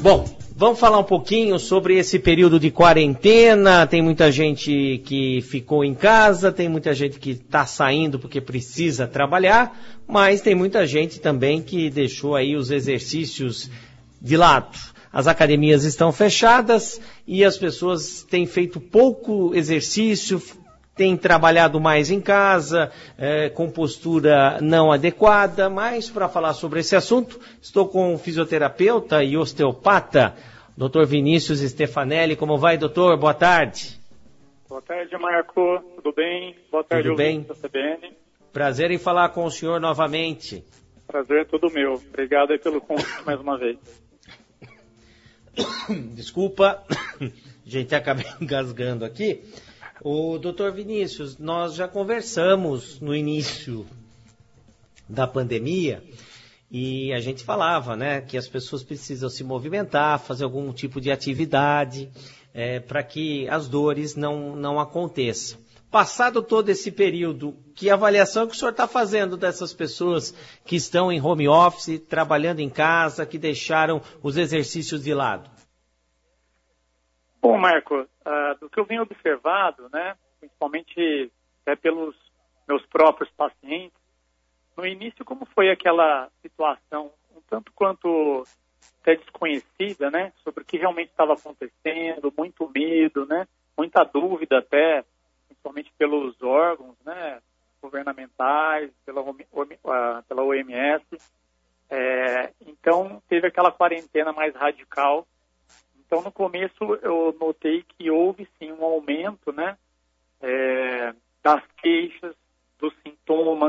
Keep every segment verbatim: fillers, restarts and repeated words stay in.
Bom, vamos falar um pouquinho sobre esse período de quarentena. Tem muita gente que ficou em casa, tem muita gente que está saindo porque precisa trabalhar, mas tem muita gente também que deixou aí os exercícios de lado. As academias estão fechadas e as pessoas têm feito pouco exercício, têm trabalhado mais em casa, é, com postura não adequada. Mas para falar sobre esse assunto, estou com o fisioterapeuta e osteopata, doutor Vinícius Stefanelli. Como vai, doutor? Boa tarde. Boa tarde, Marco. Tudo bem? Boa tarde, Tudo bem? da C B N. Prazer em falar com o senhor novamente. Prazer é todo meu. Obrigado aí pelo convite mais uma vez. Desculpa, gente, acabei engasgando aqui. O doutor Vinícius, nós já conversamos no início da pandemia e a gente falava, né, que as pessoas precisam se movimentar, fazer algum tipo de atividade é, para que as dores não, não aconteçam. Passado todo esse período, que avaliação que o senhor está fazendo dessas pessoas que estão em home office, trabalhando em casa, que deixaram os exercícios de lado? Bom, Marco, uh, do que eu venho observado, né, principalmente até pelos meus próprios pacientes, no início, como foi aquela situação um tanto quanto até desconhecida, né, sobre o que realmente estava acontecendo, muito medo, né, muita dúvida até, principalmente pelos órgãos, né, governamentais, pela, pela O M S. É, então, teve aquela quarentena mais radical. Então, no começo, eu notei que houve, sim, um aumento, né, é, das queixas, dos sintomas,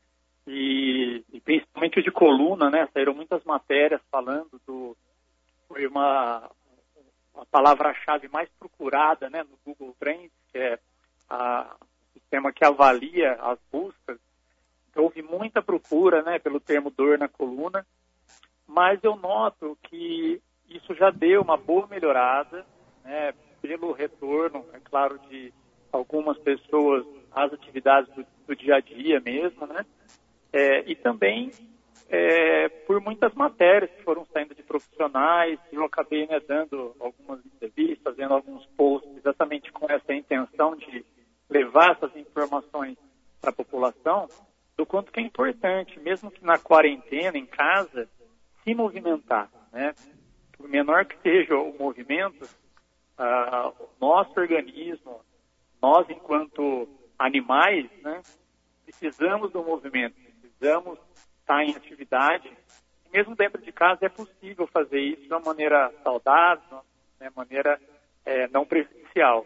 e, e principalmente o de coluna, né, saíram muitas matérias falando do... Foi uma, uma palavra-chave mais procurada, né, no Google Trends, que é a, o sistema que avalia as buscas. Então, houve muita procura, né, pelo termo dor na coluna, mas eu noto que isso já deu uma boa melhorada, né, pelo retorno, é claro, de algumas pessoas às atividades do, do dia a dia mesmo, né, é, e também é, por muitas matérias que foram saindo de profissionais. Eu acabei, né, dando algumas entrevistas, fazendo alguns posts exatamente com essa intenção de levar essas informações para a população, do quanto que é importante, mesmo que na quarentena, em casa, se movimentar, né? Por menor que seja o movimento, uh, o nosso organismo, nós enquanto animais, né, precisamos do movimento, precisamos estar em atividade. E mesmo dentro de casa é possível fazer isso de uma maneira saudável, de uma maneira é, não prejudicial.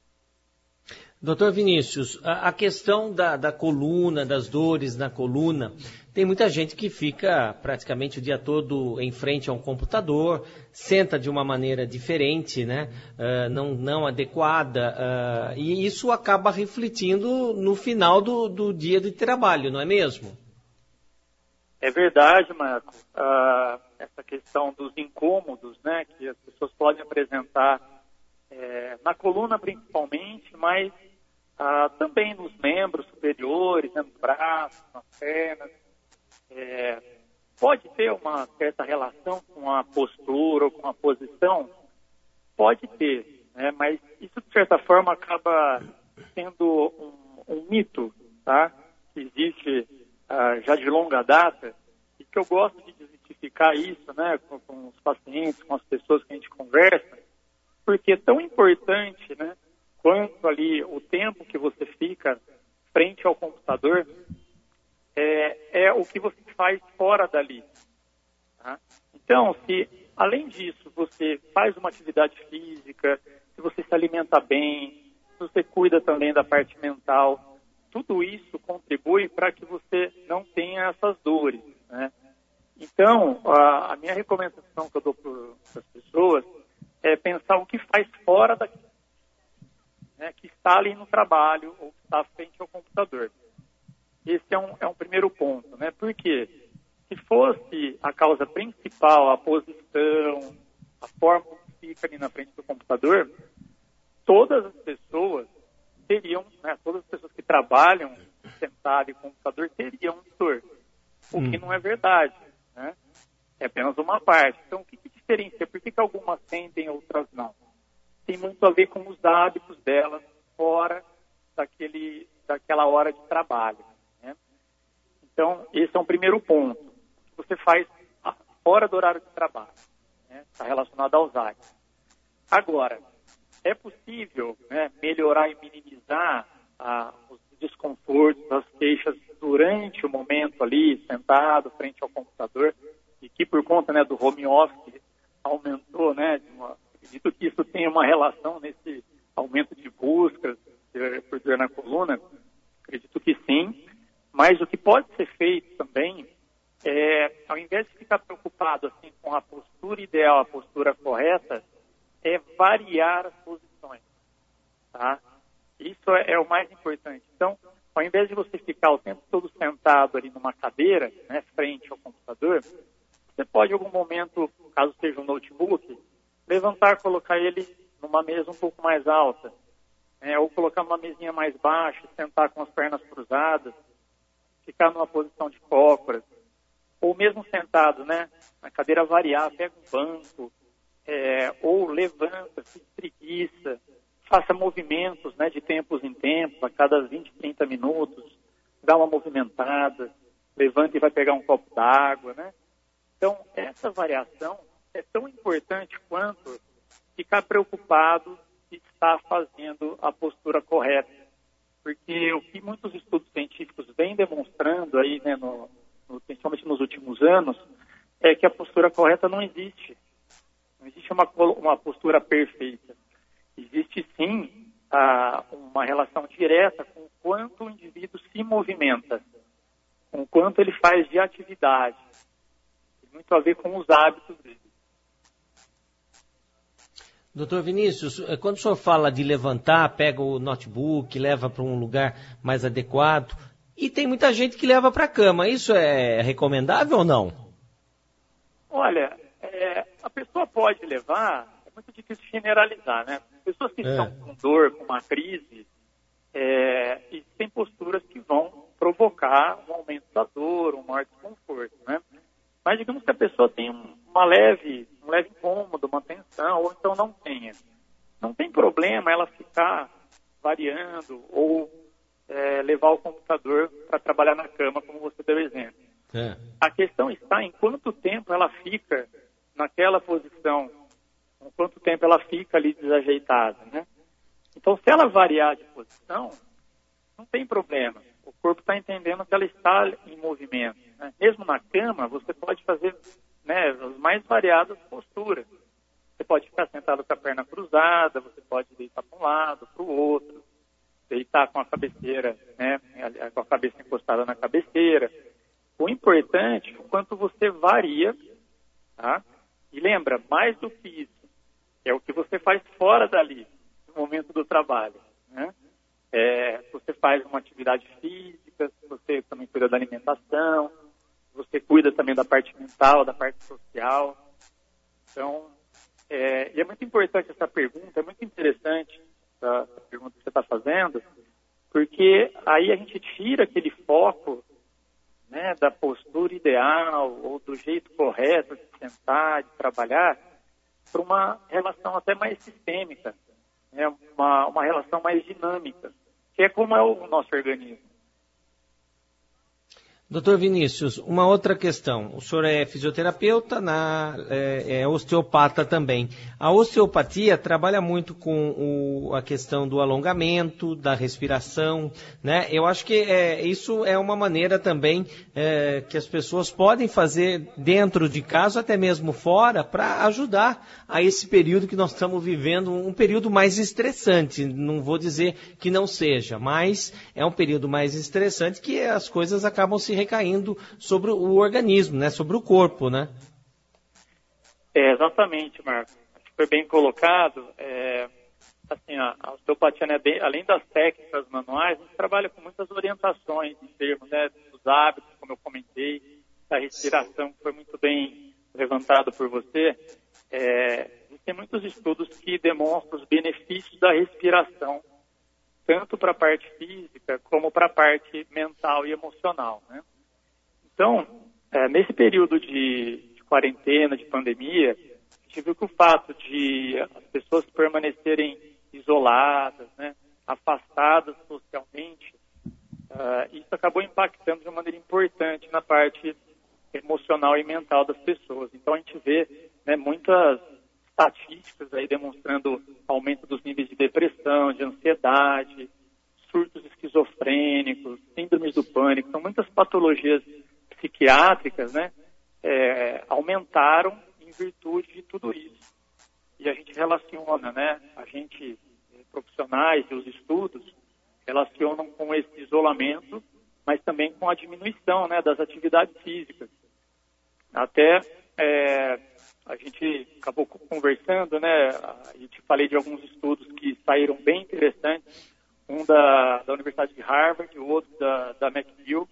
Doutor Vinícius, a, a questão da, da coluna, das dores na coluna, tem muita gente que fica praticamente o dia todo em frente a um computador, senta de uma maneira diferente, né? Uh, não, não adequada, uh, e isso acaba refletindo no final do, do dia de trabalho, não é mesmo? É verdade, Marco. Uh, essa questão dos incômodos, né, que as pessoas podem apresentar é, na coluna principalmente, mas Uh, também nos membros superiores, né, nos braços, nas pernas. É, pode ter uma certa relação com a postura ou com a posição? Pode ter, né, mas isso de certa forma acaba sendo um, um mito, tá? Que existe uh, já de longa data, e que eu gosto de desmistificar isso, né, com, com os pacientes, com as pessoas que a gente conversa, porque é tão importante, né, quanto ali o tempo que você fica frente ao computador, é, é o que você faz fora dali. Tá? Então, se além disso você faz uma atividade física, se você se alimenta bem, se você cuida também da parte mental, tudo isso contribui para que você não tenha essas dores, né? Então, a, a minha recomendação que eu dou para as pessoas é pensar o que faz fora daqui. Né, que está ali no trabalho ou que está frente ao computador. Esse é um, é um primeiro ponto, né? Porque se fosse a causa principal, a posição, a forma que fica ali na frente do computador, todas as pessoas teriam, né, todas as pessoas que trabalham sentadas em computador teriam dor, o que não é verdade, né? É apenas uma parte. Então, o que, que diferencia? Por que, que algumas sentem e outras não? Tem muito a ver com os hábitos delas fora daquele, daquela hora de trabalho, né? Então, esse é um primeiro ponto. Que você faz fora do horário de trabalho, né? Está relacionado aos hábitos. Agora, é possível, né, melhorar e minimizar ah, os desconfortos, as queixas durante o momento ali, sentado frente ao computador, e que por conta, né, do home office aumentou, né, de uma, acredito que isso tem uma relação nesse aumento de buscas por dor na coluna, acredito que sim, mas o que pode ser feito também é, ao invés de ficar preocupado assim com a postura ideal, a postura correta, é variar as posições, tá? Isso é, é o mais importante. Então, ao invés de você ficar o tempo todo sentado ali numa cadeira, né, frente ao computador, você pode, em algum momento, caso seja um notebook, levantar, colocar ele numa mesa um pouco mais alta, né, ou colocar numa mesinha mais baixa, sentar com as pernas cruzadas, ficar numa posição de cócoras, ou mesmo sentado, né, na cadeira variar, pega um banco, é, ou levanta, se espreguiça, faça movimentos, né, de tempos em tempos, a cada vinte, trinta minutos, dá uma movimentada, levanta e vai pegar um copo d'água, né? Então, essa variação é tão importante quanto ficar preocupado se está fazendo a postura correta. Porque o que muitos estudos científicos vêm demonstrando aí, né, no, no, principalmente nos últimos anos, é que a postura correta não existe. Não existe uma, uma postura perfeita. Existe, sim, a, uma relação direta com o quanto o indivíduo se movimenta, com o quanto ele faz de atividade. Tem muito a ver com os hábitos dele. Doutor Vinícius, quando o senhor fala de levantar, pega o notebook, leva para um lugar mais adequado, e tem muita gente que leva para a cama, isso é recomendável ou não? Olha, é, a pessoa pode levar, é muito difícil generalizar, né? Pessoas que é. estão com dor, com uma crise, é, existem posturas que vão provocar um aumento da dor, um maior desconforto, né? Mas digamos que a pessoa tem uma leve, um leve incômodo, uma tensão, ou então não tenha. Não tem problema ela ficar variando ou é, levar o computador para trabalhar na cama, como você deu exemplo. É. A questão está em quanto tempo ela fica naquela posição, em quanto tempo ela fica ali desajeitada, né? Então, se ela variar de posição, não tem problema. O corpo está entendendo que ela está em movimento, né? Mesmo na cama, você pode fazer, né, as mais variadas posturas. Você pode ficar sentado com a perna cruzada, você pode deitar para um lado, para o outro, deitar com a cabeceira, né, com a cabeça encostada na cabeceira. O importante é o quanto você varia, tá? E lembra, mais do que isso, é o que você faz fora dali, no momento do trabalho, né? É, você faz uma atividade física, você também cuida da alimentação, você cuida também da parte mental, da parte social. Então, é, e é muito importante essa pergunta, é muito interessante essa, essa pergunta que você está fazendo, porque aí a gente tira aquele foco, né, da postura ideal ou do jeito correto de sentar, de trabalhar, para uma relação até mais sistêmica, né, uma, uma relação mais dinâmica, que é como é o nosso organismo. Doutor Vinícius, uma outra questão. O senhor é fisioterapeuta, na, é, é osteopata também. A osteopatia trabalha muito com o, a questão do alongamento, da respiração, né? Eu acho que é, isso é uma maneira também é, que as pessoas podem fazer dentro de casa, até mesmo fora, para ajudar a esse período que nós estamos vivendo, um período mais estressante. Não vou dizer que não seja, mas é um período mais estressante que as coisas acabam se recaindo sobre o organismo, né? Sobre o corpo, né? É, exatamente, Marcos. Acho que foi bem colocado. É, assim, a, a osteopatia, né, bem, além das técnicas manuais, a gente trabalha com muitas orientações em termos, né, dos hábitos, como eu comentei, da respiração, que foi muito bem levantado por você. É, existem muitos estudos que demonstram os benefícios da respiração, tanto para a parte física como para a parte mental e emocional, né? Então, é, nesse período de, de quarentena, de pandemia, a gente viu que o fato de as pessoas permanecerem isoladas, né, afastadas socialmente, uh, isso acabou impactando de uma maneira importante na parte emocional e mental das pessoas. Então a gente vê, né, muitas estatísticas aí demonstrando aumento dos níveis de depressão, de ansiedade, surtos esquizofrênicos, síndromes do pânico, são muitas patologias psiquiátricas, né, é, aumentaram em virtude de tudo isso. E a gente relaciona, né, a gente, profissionais e os estudos, relacionam com esse isolamento, mas também com a diminuição, né, das atividades físicas. Até é, a gente acabou conversando, né, e te falei de alguns estudos que saíram bem interessantes, um da, da Universidade de Harvard, o outro da, da McGill.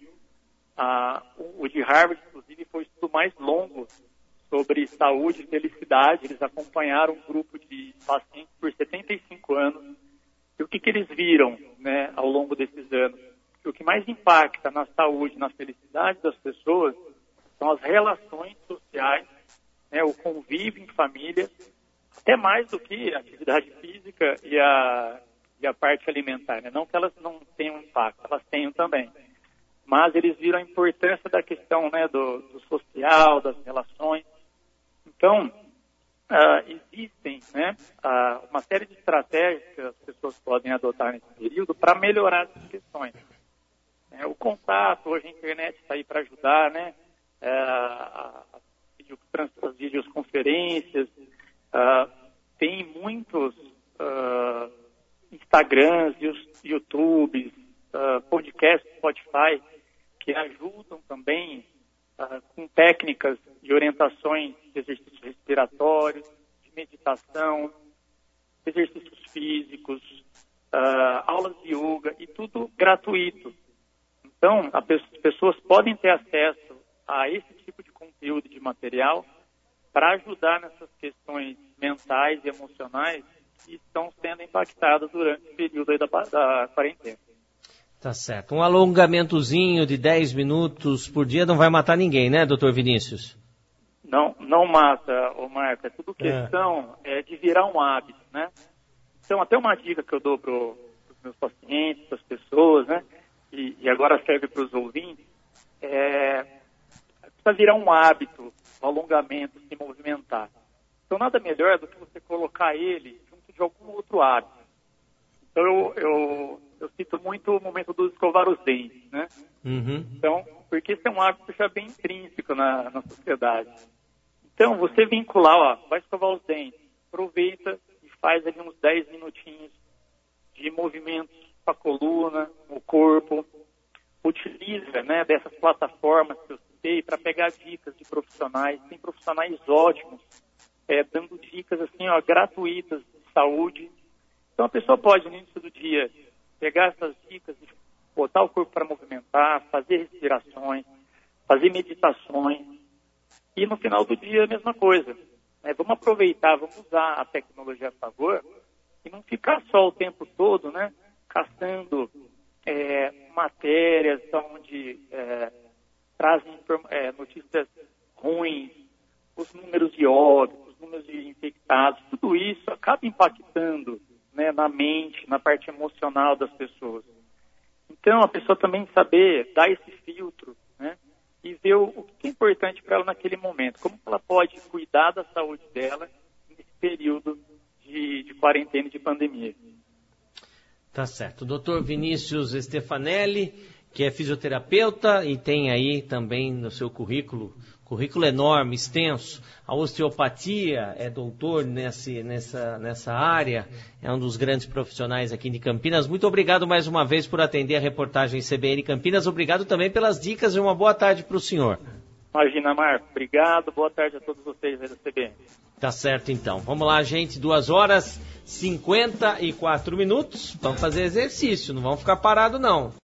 Ah, o, o de Harvard, inclusive, foi o estudo mais longo sobre saúde e felicidade. Eles acompanharam um grupo de pacientes por setenta e cinco anos. E o que, que eles viram, né, ao longo desses anos? Que o que mais impacta na saúde e na felicidade das pessoas são as relações sociais, né, o convívio em família, até mais do que a atividade física e a... e a parte alimentar, né? Não que elas não tenham impacto, elas tenham também. Mas eles viram a importância da questão, né, do, do social, das relações. Então, uh, existem, né, uh, uma série de estratégias que as pessoas podem adotar nesse período para melhorar essas questões. É, o contato, hoje a internet está aí para ajudar, né? Uh, a, a, as videoconferências, uh, tem muitos... Uh, Instagrams, YouTubes, uh, podcasts, Spotify, que ajudam também uh, com técnicas e orientações de exercícios respiratórios, de meditação, exercícios físicos, uh, aulas de yoga, e tudo gratuito. Então, as pessoas podem ter acesso a esse tipo de conteúdo, de material, para ajudar nessas questões mentais e emocionais que estão sendo impactadas durante o período aí da, da quarentena. Tá certo. Um alongamentozinho de dez minutos por dia não vai matar ninguém, né, doutor Vinícius? Não, não mata, ô Marco. É tudo questão é. É, de virar um hábito, né? Então, até uma dica que eu dou para os meus pacientes, para as pessoas, né, e, e agora serve para os ouvintes, é precisa virar um hábito, o alongamento, se movimentar. Então, nada melhor do que você colocar ele de algum outro hábito. Então, eu, eu, eu cito muito o momento do escovar os dentes, né? Uhum. Então, porque esse é um hábito já bem intrínseco na, na sociedade. Então, você vincular, ó, vai escovar os dentes, aproveita e faz ali uns dez minutinhos de movimentos com a coluna, o corpo. Utiliza, né, dessas plataformas que eu citei para pegar dicas de profissionais. Tem profissionais ótimos, é, dando dicas assim, ó, gratuitas de saúde. Então a pessoa pode, no início do dia, pegar essas dicas e botar o corpo para movimentar, fazer respirações, fazer meditações. E no final do dia a mesma coisa. Né? Vamos aproveitar, vamos usar a tecnologia a favor e não ficar só o tempo todo, né, caçando é, matérias onde é, trazem é, notícias ruins, os números de óbitos, os números de infectados, tudo isso acaba impactando, né, na mente, na parte emocional das pessoas. Então, a pessoa também saber dar esse filtro, né, e ver o, o que é importante para ela naquele momento, como ela pode cuidar da saúde dela nesse período de, de quarentena e de pandemia. Tá certo. O doutor Vinícius Stefanelli, que é fisioterapeuta e tem aí também no seu currículo, currículo enorme, extenso, a osteopatia, é doutor nesse, nessa, nessa área, é um dos grandes profissionais aqui de Campinas. Muito obrigado mais uma vez por atender a reportagem C B N Campinas. Obrigado também pelas dicas e uma boa tarde para o senhor. Imagina, Marco. Obrigado. Boa tarde a todos vocês aí da C B N. Tá certo, então. Vamos lá, gente. Duas horas e cinquenta e quatro minutos. Vamos fazer exercício, não vamos ficar parados, não.